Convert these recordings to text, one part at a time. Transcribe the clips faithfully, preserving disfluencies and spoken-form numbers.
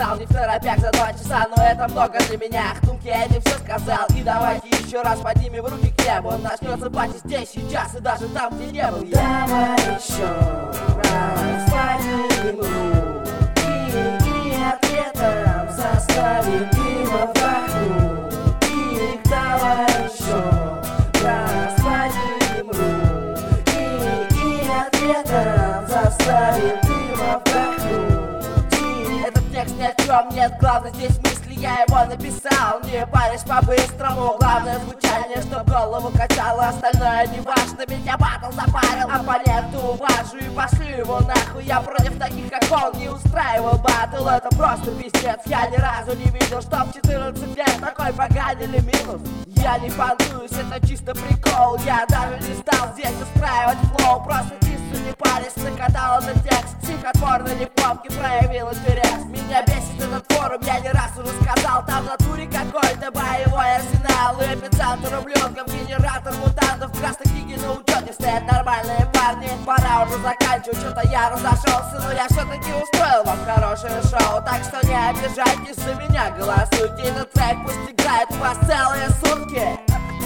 написал, не в торопях за два часа, но это много для меня. Хтумки, я не все сказал, и давайте еще раз поднимем руки к небу. Начнется пати здесь, сейчас и даже там, где не был я. Давай еще раз поднимем руки и ответом заставим дыма вдохнуть их. Давай еще раз поднимем руки и ответом заставим дыма вдохнуть их. Этот текст ни о чем нет, главное здесь мысли, я его написал. Не паришь по-быстрому, главное звучание, чтоб голову качало. Остальное не важно, меня батл запарил. Оппоненту уважу и пошлю его нахуй. Я против таких, как он, не устраивал батл. Это просто пиздец, я ни разу не видел, что в четырнадцать лет такой поганили минус. Я не понтуюсь, это чисто прикол. Я даже не стал здесь устраивать флоу. Просто диссу, не паришь, накатал этот текст. Стихотворно не попки проявил интерес. Меня бесит этот форум, я не раз уже сказал. Там в натуре какой-то боевой арсенал. И эпицентр ублюдков, генератор мутантов. В красной книге на учете стоят нормальные парни. Пора уже заканчивать, что-то я разошелся. Но я все-таки устроил вам хорошее шоу. Так что не обижайтесь, за меня голосуйте. Этот трек пусть играет у вас целые сутки.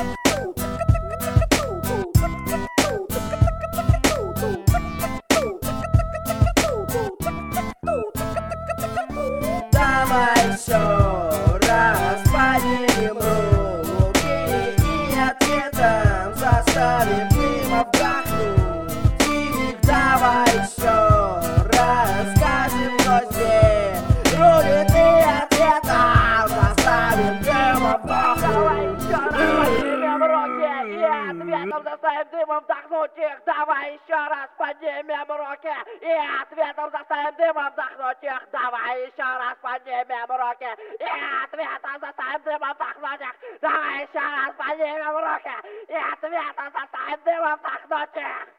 Давай еще раз поднимем руки и ответом заставим дыма вдохнуть их. Давай еще раз скажем, кто здесь рулит, и ответом заставим дыма вдохнуть. Давай еще раз поднимем руки и ответом заставим дымом вдохнуть их. Давай еще раз поднимем руки и ответом заставим дымом вдохнуть их. Давай еще раз поднимем руки и ответом заставим дымом вдохнуть их. Давай еще раз поднимем руки и ответом заставим дымом вдохнуть их.